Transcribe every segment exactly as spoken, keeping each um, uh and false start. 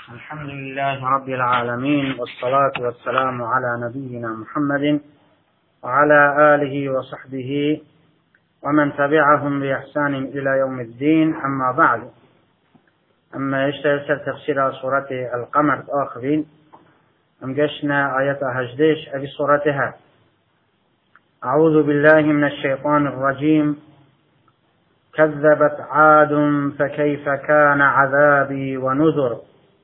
الحمد لله رب العالمين، والصلاة والسلام على نبينا محمد وعلى آله وصحبه ومن تبعهم بإحسان إلى يوم الدين. أما بعد، أما يشتغل تفسير سورة القمر آخرين أم قشنا آية هجديش أبي سورتها. أعوذ بالله من الشيطان الرجيم. كذبت عاد فكيف كان عذابي ونذر.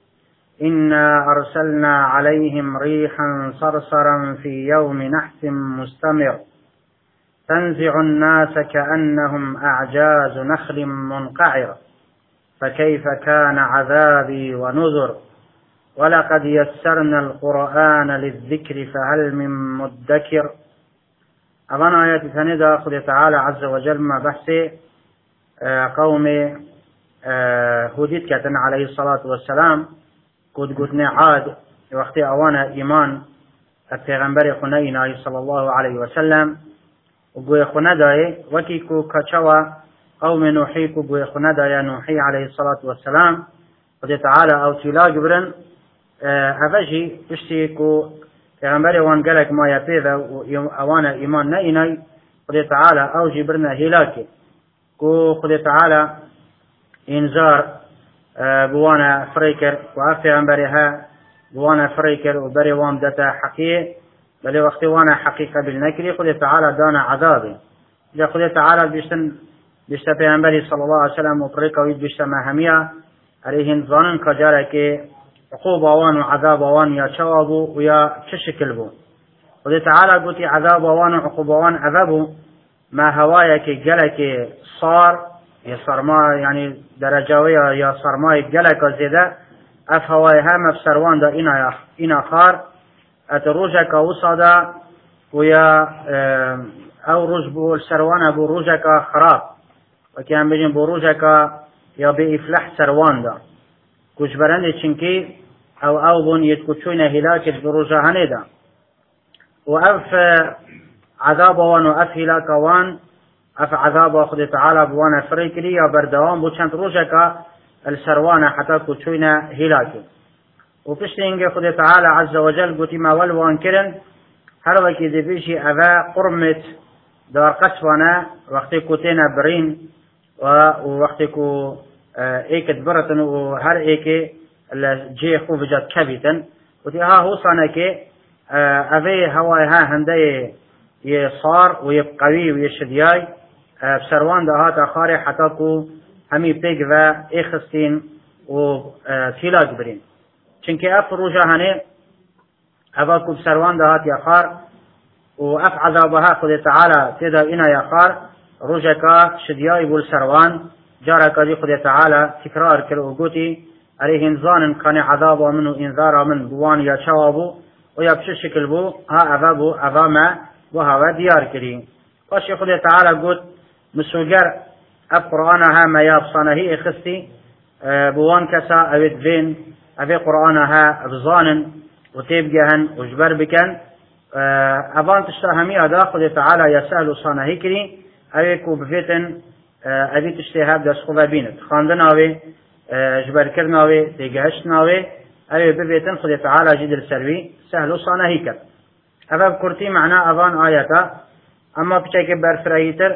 إنا أرسلنا عليهم ريحا صرصرا في يوم نحس مستمر تنزع الناس كأنهم أعجاز نخل منقعر فكيف كان عذابي ونذر. ولقد يسرنا القرآن للذكر فهل من مدكر. أظن آيات ثانية أخذ تعالى عز وجل ما بحث قوم هوديت كتن عليه الصلاة والسلام قد قلنا عاد وقت أوانا إيمان التغنبر خنينا صلى الله عليه وسلم وقوي خنداي وكيكو كتشوا قوم نوحيكو قوي خنداي نوحي عليه الصلاة والسلام قد تعالى أو تلا جبرن أفجي تشتيكو تغنبر وانقلك ما يبيذا أوانا إيمان نيناي قد تعالى أو جبرنا هلاكي كو قد تعالى إنذار بوانا فريكر وعفي عن بريها بوانا فريكر وبري وام دتا حقيقي بل وقت وانا حقيقة بالنكري قل تعالى دانا عذابي إذا قل تعالى بيشتن بيشتا بيعنبري صلى الله عليه وسلم وفريكا ويد بيشتا ماهمية عليهن ظانن كجارك عقوبة وان وعذاب وان يا شوابو ويا تشكل بو قل تعالى قلت عذاب وان وعقوبة وان عذابو ما هوايك جلك صار يا صرما يعني درجاوية يا صرما جلك زيادة اف هوايها مفسروان دا إنا إنا خار اتروجك وصدا ويا او رجبو السروان بو روجك خراب وكان بيجن بو روجك يا بإفلح سروان دا كوش برند چنكي او او بون يتكوشوين هلاكت بروجه هندا واف عذاب وان واف هلاك وان اف عذاب اخذ تعالى بوانا فريكري يا بردوان بو چند روجك السروان حتى كوشوين هلاكت وبشتينجي خد تعالى عز وجل قلت ما والوان كرن هر وكي دي بيشي أفا قرمت دار قصوانا وقتي كوتينا برين ووقتي كو ايكت برتن وهر ايكي جي خوف جات كبيتن قلت ها هو صانكي أفي هواي ها هندي يصار ويبقوي ويشدياي بسروان دهات اخاري حتى كو همي بيق و اخستين وتيلاك برين چونکه اف روجه هنه اوا کوب سروان دهات یا خار و اف عذابها خود تعالی تدا اینا یا خار روجه کا شدیای بول سروان جارا کدی خود تعالی تکرار کرد و گوتی علیه انزان کان عذاب من و انذار من بوان یا شوابو و یا بچه شکل بو ها اوا بو اوا ما و ها دیار کردیم. باش خود تعالی گوت مسوگر اف قرآن ها ما یابصانه هی اخستی بوان کسا اوید بین أبي قرآنها بظان وتبجهن وجبر بكن أبان تشتهمي أداخل تعالى يسأل صانه هكري أبي كوبفتن أبي تشتهاب دس خبابينت خاندناوي جبر كرناوي تجهشناوي أبي بفتن خد تعالى جدر سروي سهل صانه هكر أباب كرتي معنا أبان آياتا أما بشكل برفرايتر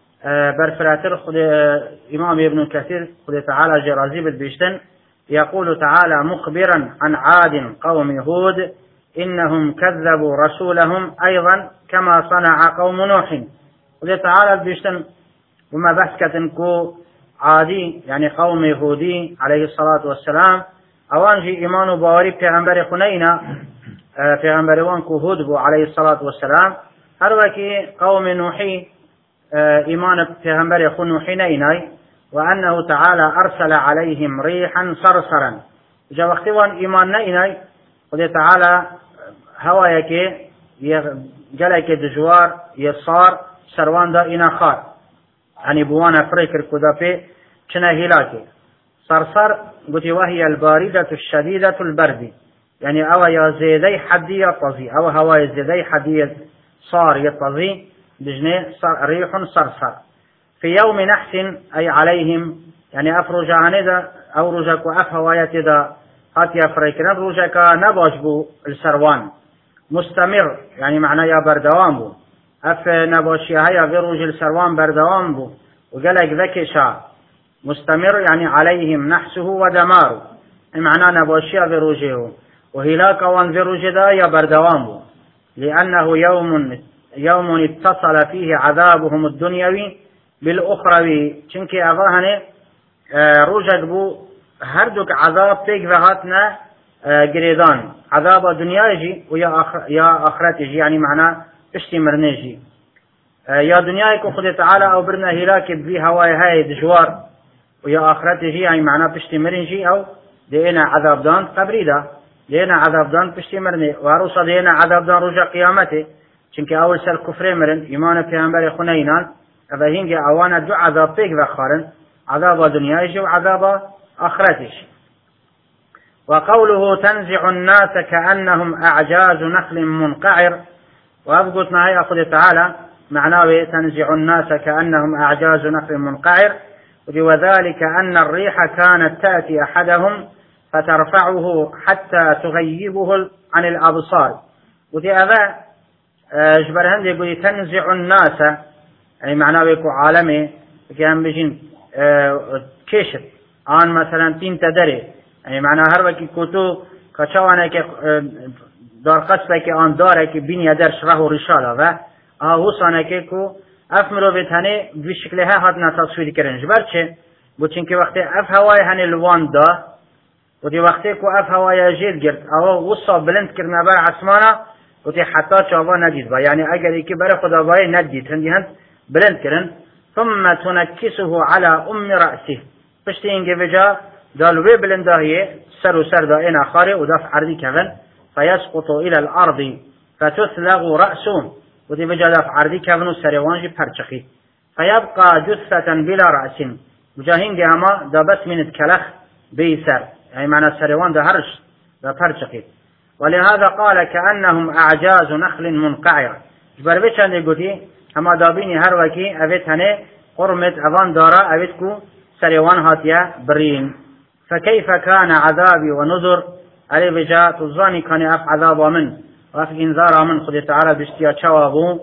برفراتر خد إمام ابن كثير خد تعالى جرازي بالبيشتن يقول تعالى مخبرا عن عاد قوم هود إنهم كذبوا رسولهم أيضا كما صنع قوم نوح. وذي تعالى بيشتن وما بحثكتنكو عادي يعني قوم هودي عليه الصلاة والسلام أوانجي إيمان بواري پیغمبر خنينا پیغمبر وانكو هود بو عليه الصلاة والسلام هروكي قوم نوحي إيمان پیغمبر خنوحي نيناي وأنه تعالى أرسل عليهم ريحا صرصرا جا وقتوان إيمان نيناي قد تعالى هوايك جلك دجوار يصار سروان دا إنا خار يعني بوانا فريكر كدافي چنا هلاكي صرصر قلت وهي الباردة الشديدة البرد يعني أو يا زيدي حدي يطزي أو هواي زيدي حدي صار يطزي بجنة ريح صرصر في يوم نحس أي عليهم يعني أفرج عن ذا أو رجك وأف هواية ذا هاتي أفريكنا روجك نباش بو السروان مستمر يعني معناه يا بردوام بو أف نباشي هيا في روج السروان بردوام بو وقالك ذكي شا مستمر يعني عليهم نحسه ودماره معناه نباشي في روجه وهلاك وان في روج دا يا بردوام بو لأنه يوم يوم اتصل فيه عذابهم الدنيوي بالأخروي چونك أفاهنه روجك بو هردوك عذاب تيك وهاتنا قريدان عذاب دنيا يجي ويا آخر يا آخرت يجي يعني معناه اشتي مرنيجي يا دنيا يكون خد تعالى أو برنا هلاك بي هواي هاي دجوار ويا آخرت يجي يعني معناه بشتي مرنجي أو دينا عذاب دان قبريدا دينا عذاب دان بشتي مرني وعروسا دينا عذاب دان رجع قيامته چونك أول سال كفر مرن إيمان پیغمبر خنينان أفهين أوانا دو عذاب بيك وخارن عذاب دنيا يجي وعذاب آخرت يجي. وقوله تنزع الناس كأنهم أعجاز نخل منقعر وأبقت معي أخذ تعالى معناه تنزع الناس كأنهم أعجاز نخل منقعر وذلك أن الريح كانت تأتي أحدهم فترفعه حتى تغيبه عن الأبصار ودي أذا جبرهن يقول تنزع الناس يعني معناه يكون عالمي كان بيجين كشف عن مثلا تين تدري يعني معناه هر وقت كتو كشوانا که دار قصبه که آن داره که بین درش راه و رشاله و آهوسانه که کو اف مروفت هنه به شکله ها هات نتصویر کرنج برچه بو چنکه وقتی اف هوای هنه لوان دا و دی وقتی کو اف هوای جید گرد او وصا بلند کرنه بر عصمانه و دی حتی چاوا ندید با یعنی اگر ایکی بر خدا بای ندید هندی هند بلند کرن ثم تنكسه على ام رأسه پشتی اینگه بجا دالوی بلندهیه سر و سر دائن آخاره و دفع عردی کفن فيسقط إلى الأرض فتثلغ رأسه ودي بجا دفع عردی کفن و سروانجی پرچخی فيبقى جثة بلا رأس مجاهين هما دا بس من الكلخ بيسر يعني معنى سروان دا هرش دا پرچخی ولهذا قال كأنهم أعجاز نخل منقعر جبر بيشان دي قوتي هما دابيني هر وكي أبيت هنه قرمت أفان دارا أبيت كو سروان هاتيا برين فكيف كان عذابي ونذر علي بجاء تظاني كان أف عذاب من وأف إنذار من خذ تعالى باشتيا شوابه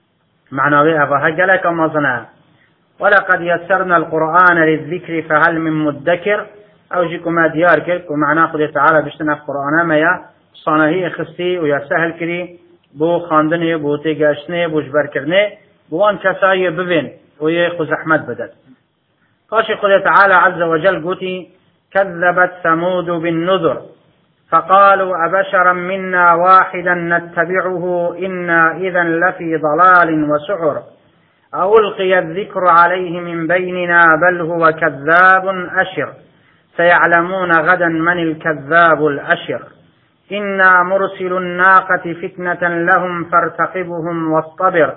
معنى أفا هجلك مظنا ولقد يسرنا القرآن للذكر فهل من مدكر أو جيكما ديار كرك ومعنى خذ تعالى باشتنا في القرآن ما يا صانهي خستي ويا سهل كري بو خاندني بو تيجاشني بو جبر كرني بوان كساي ببين ويخذ أحمد بدل قاشي خذ تعالى عز وجل قوتي كذبت ثمود بالنذر فقالوا أبشرا منا واحدا نتبعه إنا إذا لفي ضلال وسعر ألقي الذكر عليه من بيننا بل هو كذاب أشر سيعلمون غدا من الكذاب الأشر إنا مرسل الناقة فتنة لهم فارتقبهم واصطبر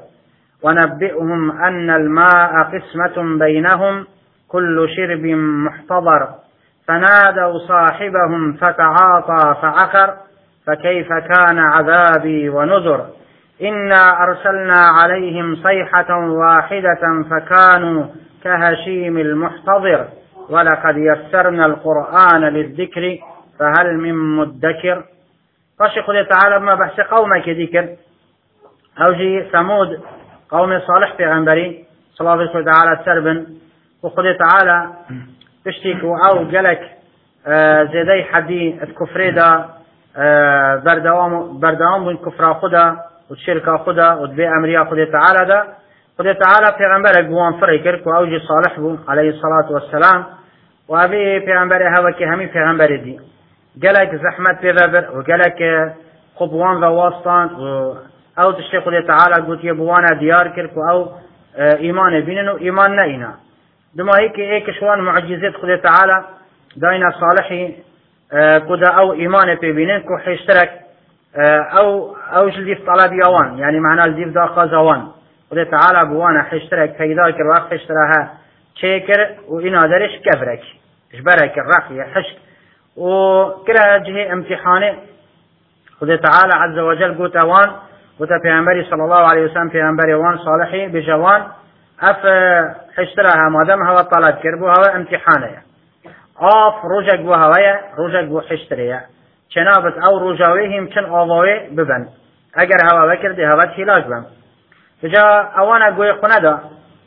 ونبئهم أن الماء قسمة بينهم كل شرب محتضر فنادوا صاحبهم فتعاطى فعقر فكيف كان عذابي ونذر إنا أرسلنا عليهم صيحة واحدة فكانوا كهشيم المحتضر ولقد يسرنا القرآن للذكر فهل من مدكر فشق تعالى ما بحث قومك ذكر أوجي ثمود قوم صالح في غنبري صلى الله عليه وسلم سربا وخذ تعالى تشتيك أو جلك آه زيدي حدي الكفر دا آه بردوام بردوام بين كفر خدا والشركة خدا وتبي أمريكا خذ تعالى دا خذ تعالى في غنبرك بوان فريكرك وأوجي صالح بو عليه الصلاة والسلام وأبي في غنبره هوا كهمي في غنبر دي جلك زحمة في ذبر وجلك خبوان وواسطان أو تشتي خذ تعالى قلت يبوانا ديار كرك أو آه إيمان بيننا إيمان نئنا دما هيك هيك شوان معجزات خدا تعالى داينا صالحي آه كدا او ايمان في بينين كو حيشترك آه او او جلديف طلب يوان يعني معناه الديف دا خازوان خدا تعالى بوانا حيشترك في ذاك الوقت حيشتراها شيكر وإنا درش كفرك اجبرك الرقي حشك وكلا جهه امتحانه خدا تعالى عز وجل قوت اوان وتا پیغمبر صلى الله عليه وسلم پیغمبر وان صالحي بجوان اف حشترها ما دام هوا طلب كربو هوا امتحانه آف روجك بو هوايا روجك بو حشتريا چنابت او روجاوي هم چن آواوي ببن اگر هوا بکرده هوا تیلاج بم بجا اوانا گوی خونه دا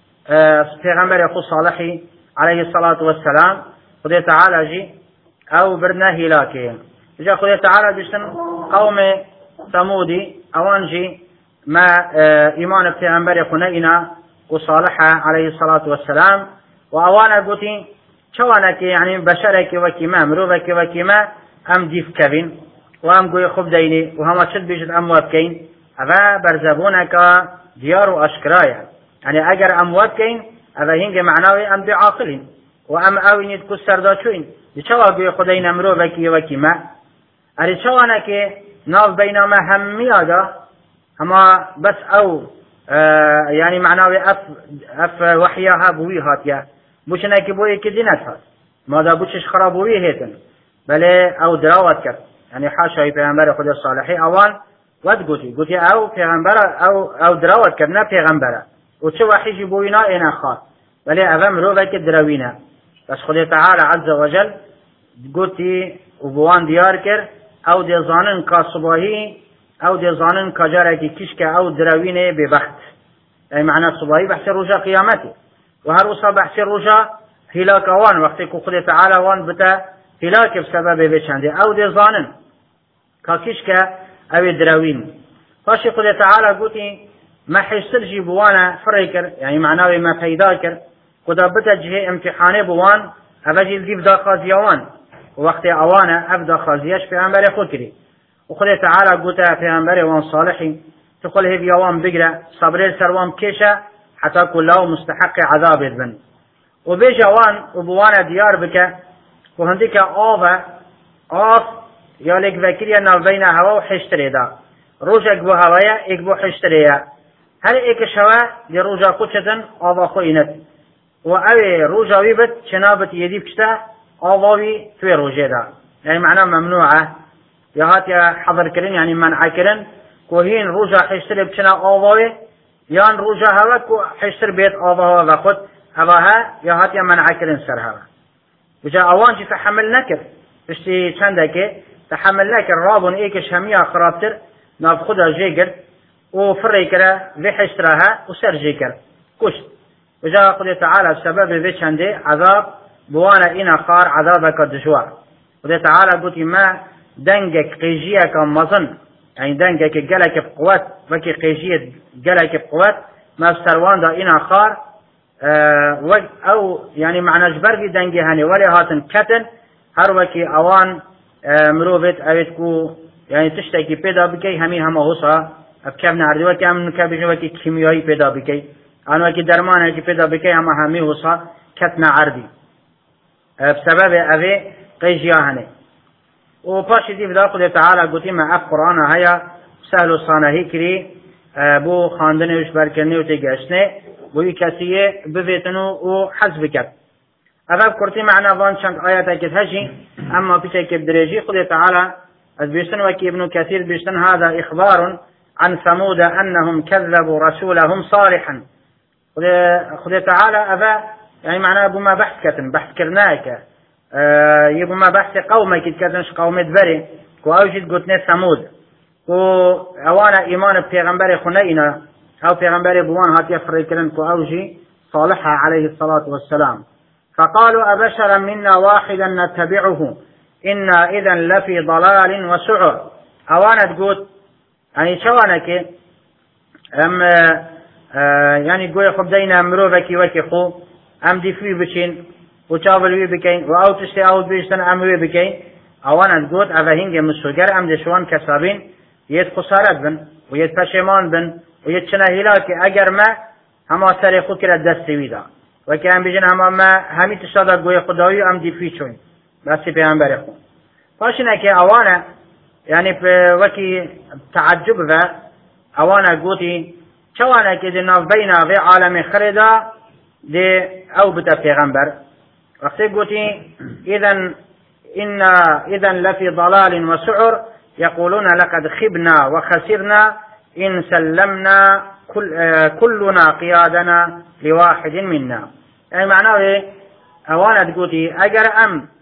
پیغمبر خود صالحی علیه الصلاة والسلام خدا تعالی جی او برنا هلاکه بجا خدا تعالی بشتن قوم ثمودی اوان جی ما ایمان پیغمبر خونه اینا و صالحه علیه الصلاة والسلام و اوانا گوتی چوانا که یعنی بشره که وکی ما مروفه که وکی ما ام دیف کبین و ام گوی خوب دینی و همه چد بیشت امواب کین اوه برزبونه که دیار و اشکرایه یعنی اگر امواب کین اوه هنگ معناوی ام دی عاقلین و ام اوینید کس سردا چوین دی چوا گوی خدای نمرو وکی وکی ما اری چوانه که ناف بینا ما همی آده اما بس او یعنی معناوی اف, اف وحیاها بوی هاتیه بوچنه که بوی که دینت هات مادا بوچش خرابوی هیتن بله او دراوت کرد یعنی حاشای پیغمبر خدا صالحی اوان ود گوتی گوتی او پیغمبر او او دراوت کرد نه پیغمبر و چه وحیجی بوینا اینا خواد بله اوه مروفه که دروینه بس خدا تعالی عز وجل گوتی و بوان دیار کرد او دی زانن که صباحی او دی زانن که جاره که کش که او دروینه ببخت یعنی معنی صباحی بحث روژا قیامتی و هر وصا بحث روژا هلاک اوان وقتی که خدا تعالی وان بتا هلاك بسبب بچنده او دي ظانن كاكيش كا او دراوين فاشي قد تعالى قوتي ما حيصل جي بوانا فريكر يعني معناه ما فيداكر قد بتا جهه امتحانه بوان اوجي الديف دا خازيوان ووقت اوانا ابدا خازيش في انبر خكري وقد تعالى قوتا في انبر وان صالحي تقول هي بيوان بقرا صبر سروان كيشا حتى كله مستحق عذاب البن وبيجوان وبوانا ديار بك و هندی که آب آب یا لیک وکری ناو بین هوا و حشتری دا روزک بو هوایه ایک بو حشتریه هر ایک شوا دی روزا کچتن آوا خو اینت و اوی روزاوی بد چنابت یدی بکشتا آواوی توی روزه دا یعنی معنی ممنوعه یا هات یا حضر کرن یعنی منع کرن که هین روزا حشتری بچنا آواوی یان روزا هوا که حشتر بیت آوا و خود هواها یا هات یا منع کرن سر هوا بجا اوانجي تحمل نكر بشتي چندكي تحمل نكر رابون ايكش هميا خرابتر ناف خدا جيگر وفري كرا في حشترها وسر جيگر كشت بجا قد تعالى السبب في چنده عذاب بوانا انا خار عذابك دجوار قد تعالى قلت ما دنگك قيجيك مظن يعني دنگك جلك بقوات وكي قيجية جلك بقوات ما بسروان دا انا خار اه او يعني معنى جبرگی دنگی هنی ولی هاتن کتن هر وکی اوان اه مروفت اوید کو يعني تشتكي پیدا بکی همی همه حوصا اب کم نردی وکی هم نکبیش وکی کیمیایی پیدا بکی آن وکی درمان وکی پیدا بکی همه همی حوصا کت نعردی بسبب اوی قیجیا هنی و پاشی دی فدا خود تعالی گوتی ما اف قرآن هیا سهل و صانهی کری بو خاندنش برکنی و تیگشنه بوی کسیه بفیتنو و حذف کرد اول کرتی معنا وان چند آیات اکت هشی اما پیچه که بدرجی خود تعالی از بیشتن وکی ابن كثير بیشتن هذا اخبار عن ثمود انهم كذبوا رسولهم صالحا خود تعالی اول يعني معناه بما بحث كتن بحث كرناك اه يبو ما بحث قومك كتنش قوم دبري كو اوجد قتني ثمود كو اوانا ايمان بيغمبر خنينا او پیغمبر بوان هات يفرق كرن كو اوجي صالحة عليه الصلاة والسلام فقالوا أبشرا منا واحدا نتبعه إنا إذا لفي ضلال وسعر أوانا تقول يعني شوانك أم اه يعني قوي خبدينا مروفكي وكي خو أم دي فيه بشين وشاول وي بكين وأو تشتي أو بيشتن أم وي بكين أوانا تقول أفهنج مسوجر أم دشوان كسابين يد خسارت بن ويد پشمان بن ويد چنا هلاك اگر ما هما سر خود کرد دست ویدا و که هم بیجن هما ما همی تشادا گوی خدایی هم دی فیچون بسی پیغمبر خون پاشنه که اوانا یعنی وکی تعجب و اوانا گوتی چوانا که دی ناف بینا و عالم خردا دی او بتا پیغمبر وقتی گوتی اذن إنا إذا لفي ضلال وسعر يقولون لقد خبنا وخسرنا إن سلمنا كل كلنا قيادنا لواحد منا يعني معناه أوانا تقولي أجر أم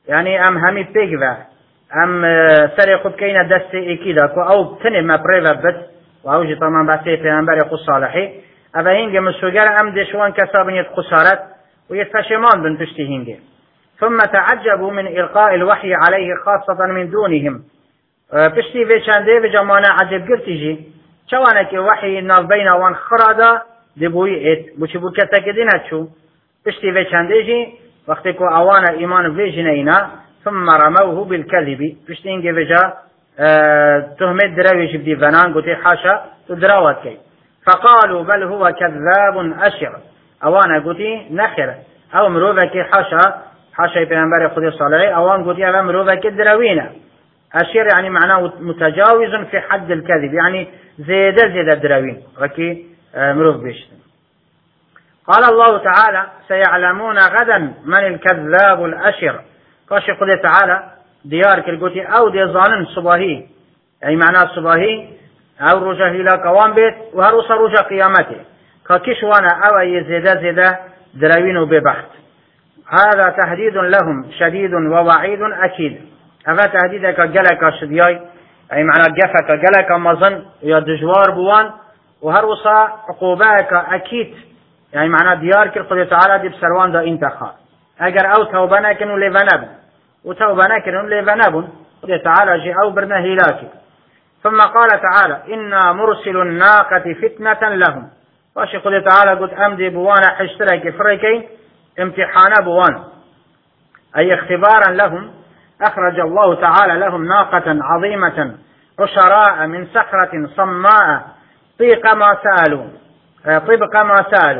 يعني ام همي بيجوا ام سري خود كينا دستي اكيدا كو او تني ما بريفا بت واوجي طبعا باتي پیغمبر خو صالحي اما هنگ مسوگر ام دشوان كسابنيت خسارت ويتفشمان بن تشتي هنگ ثم تعجبوا من إلقاء الوحي عليه خاصة من دونهم پشتی وی چنده و جمانه عجب گرتیجی چوانه که وحی ناف بین وان خرادا دبوی ایت بوچی بو کتا کدین هچو پشتی وی چنده جی وقتی که اوان ایمان ویجن اینا ثم رموه بالكذب پشتی اینگه وجا تهمت درویش بدی ونان گوتی حاشا تو دراوات کی فقالوا بل هو كذاب أشر اوان گوتی نخر او مروفه که حاشا حاشا پیغمبر خود صالحی اوان گوتی او مروفه که دروینه أشير يعني معناه متجاوز في حد الكذب يعني زيادة زيادة دراوين ركي مروف بيش قال الله تعالى سيعلمون غدا من الكذاب الأشر كاشي قد تعالى ديار كالقوتي أو دي ظانن صباهي يعني معناه صباهي أو رجا هلا كوان بيت وهروس رجا قيامته كاكيش وانا أو أي زيادة زيادة دراوين وببحث هذا تهديد لهم شديد ووعيد أكيد هذا تهديدك جلك شدياي أي معنى جفك جلك مظن يا دجوار بوان وهروسا عقوباك أكيد يعني معنى ديار كل قدر تعالى دي بسروان دا انتخار أجر أو توبنا كنوا لفنب وتوبنا كنوا لفنب قدر تعالى جي أو برنا هلاكي ثم قال تعالى إنا مرسل الناقة فتنة لهم واشي قدر تعالى قد أمدي بوانا حشترك فريكي امتحان بوان أي اختبارا لهم أخرج الله تعالى لهم ناقة عظيمة عشراء من صخرة صماء طيق ما سالوا طبق ما سالوا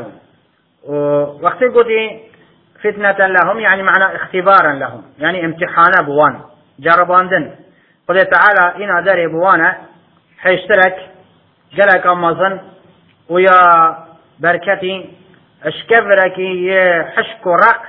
وقت قلت فتنة لهم يعني معنى اختبارا لهم يعني امتحان بوان جربان دن قل تعالى إنا داري بوانا حيشترك جلك أمازن ويا بركتي اشكبرك يحشك رق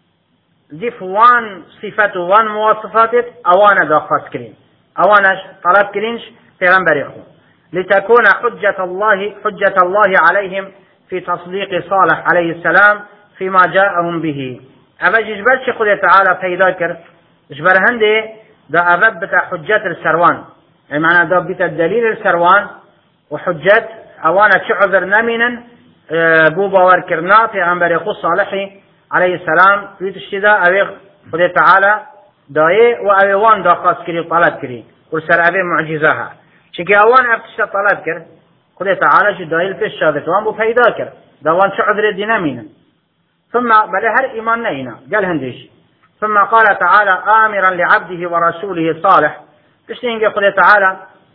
ديف وان صفات وان مواصفات اوانا داخل كرين اوانا طلب كرينش پیغمبر خو لتكون حجة الله حجة الله عليهم في تصديق صالح عليه السلام فيما جاءهم به اما جبرش خود تعالى پیدا کرد جبر هنده دا اغب بتا حجة السروان يعني معنى دا بتا دليل السروان وحجة اوانا چه عذر نمينا بو باور کرنا پیغمبر خو صالحي عليه السلام في تشتدا أبي خد تعالى دايه وأبي وان دا خاص كري طلب كري ورسر أبي معجزها شكي أوان أفتشت طلب كر خد تعالى شو دايه الفش شافت وان بو فايدا كر دا وان شو عذر الدينامين ثم بل هر إيمان نينا قال هنديش ثم قال تعالى آمرا لعبده ورسوله صالح تشتين خد تعالى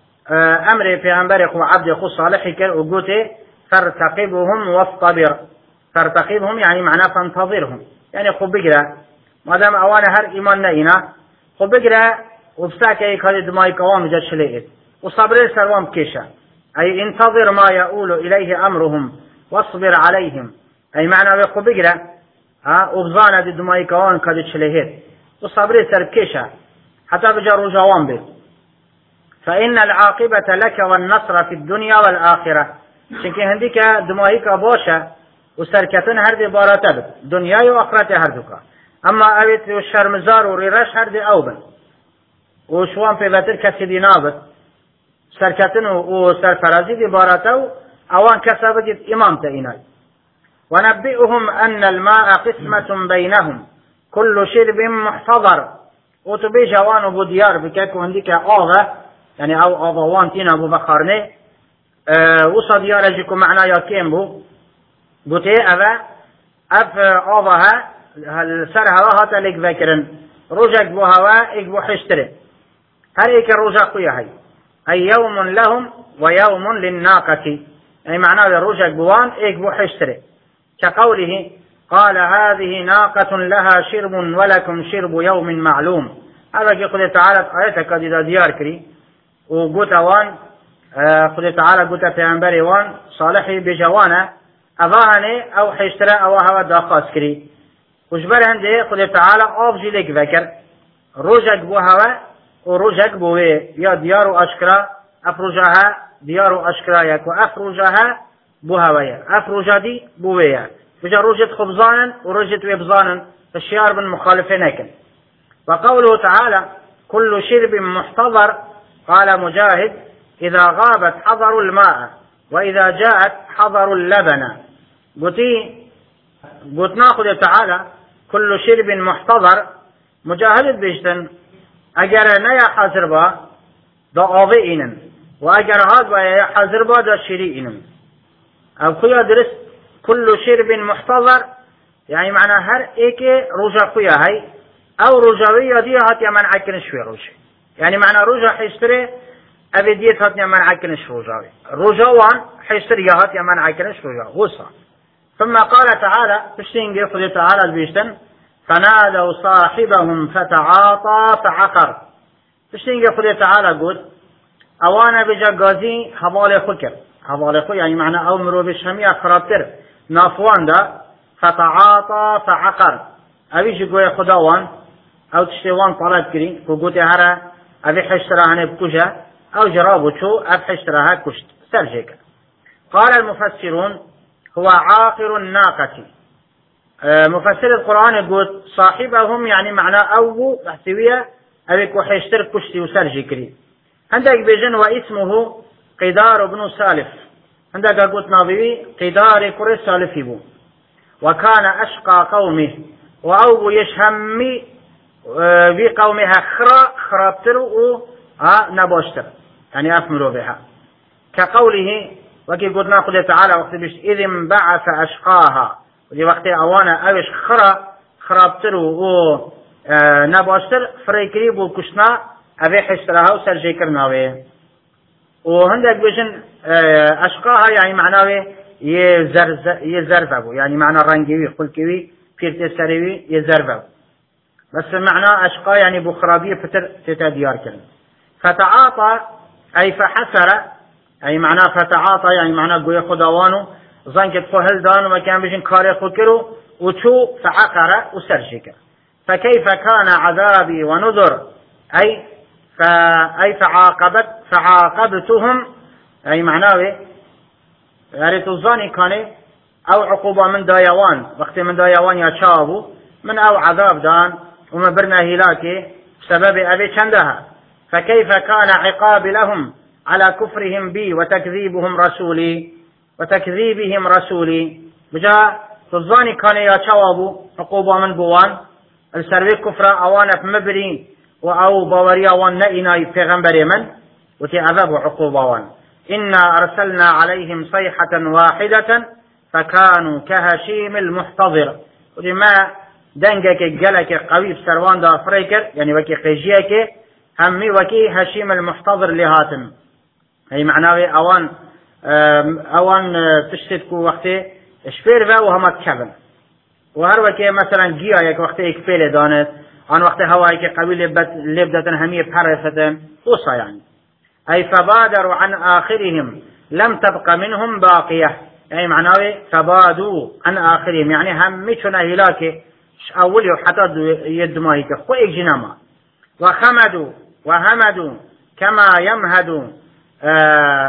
أمري في أنبارك وعبده خو صالح كر وقوته فارتقبهم واصطبر ترتقبهم يعني معناه فانتظرهم يعني خب بقرا ما دام اوانا هر ايمان نينا خب بقرا وبساك اي كاد دماي قوام جات شليت وصبر سروام كيشا اي انتظر ما يقول اليه امرهم واصبر عليهم اي معنى خب بقرا ها وبزانا دماي قوام كاد شليت وصبر سر كيشا حتى بجروا جوام به فان العاقبه لك والنصر في الدنيا والاخره شكي هنديك دمايك باشا وسركتن هر دی باراته بد دنیای و آخرت هر دوکا اما اویت و شرمزار و ریرش هر دی او بد و شوان پیوتر کسی دی نابد سرکتن و سرفرازی دی باراته و اوان کسا بدید امام تا اینای ونبئهم ان الماء قسمة بينهم كل شرب محتضر و تو بی جوان و بو دیار بکه که هندی که آغا یعنی او آغاوان تینا بو بخارنه و صا دیارجی که معنا یا کم بو قلت ايه افا اف اوضها السر هواها تلك ذكرن رجك بو هوا اك بو حشتره هل ايك الرجق يهي اي يوم لهم ويوم للناقة اي معناه الرجق بوان اك بو حشتره كقوله قال هذه ناقة لها شرب ولكم شرب يوم معلوم هذا يقول تعالى آياتك إذا ديار كري وقلت وان قل تعالى قلت في أنبري وان صالحي بجوانا أظاهني أو حيشترى أو هوا داخاس كري وجبر عندي قل تعالى أفجي لك ذكر رجك بو هوا ورجك بو يا ديار أشكرا أفرجها ديار أشكرا يكو أفرجها بو هوايا أفرجها دي بويا بجا رجت خبزانا ورجت ويبزانا الشيار من مخالفين هكذا وقوله تعالى كل شرب محتضر، قال مجاهد إذا غابت حضروا الماء وإذا جاءت حضروا اللبن. قلتي قلت ناخذ تعالى كل شرب محتضر مجاهد بيشتن اگر نیا حاضر با دا آوه اینن و اگر هاد با یا حاضر با دا شری اینن. او خویا درست كل شرب محتضر يعني معنى هر ایک روجا خویا هی او روجاوی دی هات یا منع کنش وی روجا، يعني معنى روجا حشتره اوی دیت هات یا منع کنش روجاوی، روجاوان حشتر یا هات یا منع کنش روجا غصة. ثم قال تعالى بشتين قصد تعالى البيشتن فنادوا صاحبهم فتعاطى فعقر. بشتين قصد تعالى قد اوانا بجا قازي حوالي خكر، حوالي خو يعني معنى او مرو بشهمية خرابتر نافوان دا فتعاطى فعقر. اويش قوي خداوان او تشتوان طلب كري وقوتي هرا ابي حشتراهن بكجا او جرابو شو اب حشتراها كشت سرجيك. قال المفسرون هو عاقر الناقة. مفسر القرآن يقول صاحبهم يعني معنى أو بحثوية أبيك وحيشتر كشتي وسرجي كري. عندك بيجن واسمه قدار بن سالف، عندك قلت ناظري قدار كري سالف يبو، وكان أشقى قومه وأو يشهمي بقومها خرا خرابتر و نباشتر يعني أفمروا بها، كقوله وكي قلنا قل تعالى وقت بيش إذ انبعث أشقاها، ودي وقت أوانا أوش خرا خرابتر و نباشتر فريكريب وكشنا أبي حشترها وسرجي كرناوي. وهندك بيشن أشقاها يعني معناوي يزرفبو، يعني معنى رنجيوي خلقوي فيرت سريوي يزرفبو، بس معنى أشقا يعني بخرابية فتر تتديار كرن. فتعاطى أي فحسر أي معنى فتعاطى يعني معنى قوي خداوانو زنكت فهل دانو وكان بيجن كاري خكرو وشو فعقر وسرجك. فكيف كان عذابي ونذر أي فأي فعاقبت فعاقبتهم أي معناه يعني تظاني كان أو عقوبة من دايوان وقت من دايوان يشابو من أو عذاب دان وما برنا هلاكي بسبب أبي شندها. فكيف كان عقاب لهم على كفرهم بي وتكذيبهم رسولي وتكذيبهم رسولي. بجا تظاني كان يشابو عقوبة من بوان السروي كفر أوانا في مبرين وأو باوريا وان نئنا پیغمبر من وتعذب عقوبة وان. إنا أرسلنا عليهم صيحة واحدة فكانوا كهشيم المحتضر. ولما دنجك جلك قوي سروان دا فريكر يعني وكي قيجيك همي وكي هشيم المحتضر لهاتم، أي معناه أوان أوان تشتكو وقتي شفير ذا وهم تكبن وهر وكي مثلا جيا يك وقتي إكفيل دانت عن وقت هواي قوي لبدة همية بحرفة وصا يعني. أي فبادروا عن آخرهم لم تبق منهم باقية، أي معناه فبادوا عن آخرهم يعني هميشنا هلاك أولي حتى يدماهيك خوئك جناما. وخمدوا وهمدوا كما يمهد آه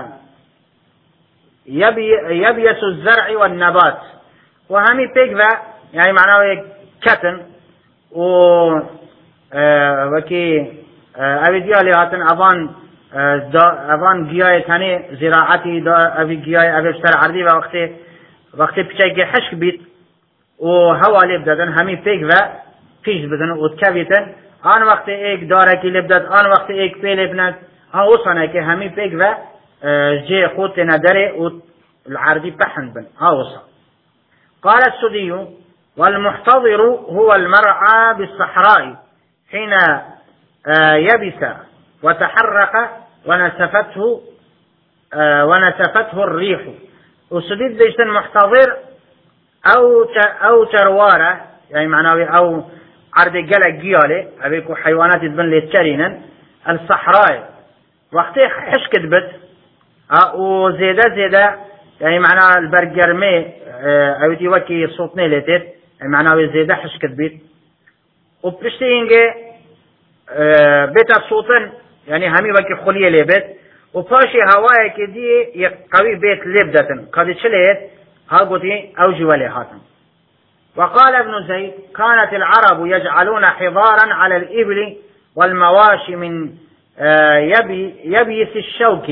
يبي يبيس الزرع والنبات. وهمي بيكذا يعني معناه كتن و آه وكي آه أبي ديالي هاتن أبان آه أبان جياي ثاني زراعتي دا أبي جياي أبي بشتر عردي وقت وقت بشيء حشك بيت وهوا لبدن همي بيكذا فيش بدن وتكبيتن آن وقت ایک داره کی لبدت آن وقت ایک پیل ابنت آن وصنه که همین پیک و جي خود نداره والعردي بحن بن ها وصل. قال السدي والمحتضر هو المرعى بالصحراء حين يبس وتحرك ونسفته ونسفته الريح. والسدي ديشتن محتضر أو أو تروارة يعني معناه أو عرض جلق جياله أبيكو حيوانات تبن لتشرينا الصحراء وقت حشكت بت أو زيادة زيادة يعني معناه البرجرمي أو تي وكي صوتني لتر يعني معناه زيادة حشكت بت وبرشتينجي بيت الصوتن يعني همي وكي خليه لبت وباشي هواي كدي قوي بيت لبدتن كذي شليت ها قتي أو جوالي هاتن. وقال ابن زيد كانت العرب يجعلون حضارا على الإبل والمواشي من يبي يبيس الشوك.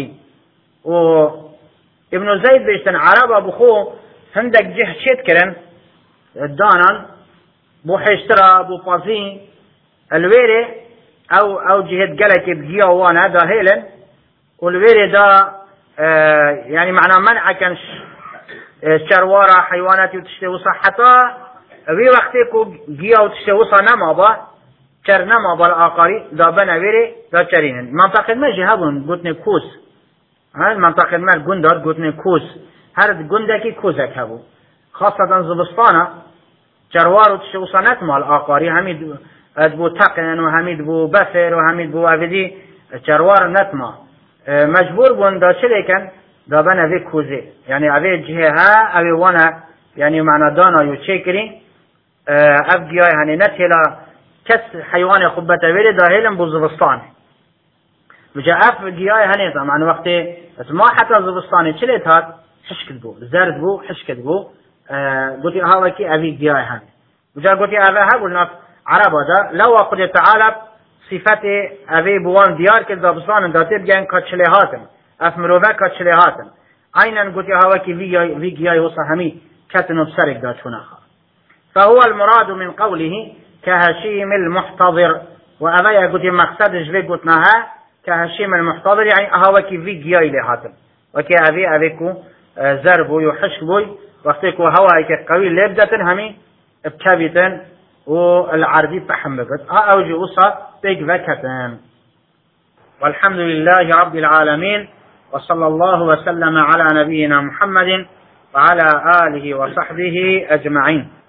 وابن زيد بيشتن عرب بخو هندك جه شيت كرن الدانا بو حشترا بو بازين الويري او او جهة قلك بجيا وانا دا هيلن والويري دا آه يعني معنى منع كان شروارة حيوانات وتشتوصا حتى في وقتكو جيا وتشتوصا نما با شر نما با الآقاري دا بنا ويري دا شرينن منطقة ما جهبون قلتني كوس هاي منطقة ما قندر قلتني كوس هر قندكي كوزك هبو خاصة زبستانا شروار وتشتوصا نتما الآقاري هميد ادبو تقن وحميد بو بفر وحميد بو افدي چروار نتما مجبور بون دا چه لیکن دا بنا اوی کوزه یعنی اوی جهه ها اوی وانا یعنی معنی دانا یو چه کری اف گیای هنی نتیلا کس حیوان خوبت اویلی دا هیلن بو زبستان بجا اف گیای هنی تا معنی وقتی ما حتی زبستانی چه لیت هات حشکت بو زرد بو حشکت بو گوتی هاوی که اوی گیای هنی بجا گوتی اوی ها بولنا عرب هذا لو قد تعالى صفته أبي بوان ديار كذابستان داتي بجان كتشليهاتن أفمروفا كتشليهاتن أين نقول هوا كي في في جاي وصحمي كتنو بسرق داتوناها. فهو المراد من قوله كهشيم المحتضر وأبي يقول مقصد جبي قلتناها كهشيم المحتضر يعني هوا كي في جاي لهاتن وكي أبي أبيكو زربو يحشبوي وقتكو هوا كي قوي لبدتن همي بكبتن والعربي بحمبت أوجي وصا بيقفكتن. والحمد لله رب العالمين وصلى الله وسلم على نبينا محمد وعلى آله وصحبه أجمعين.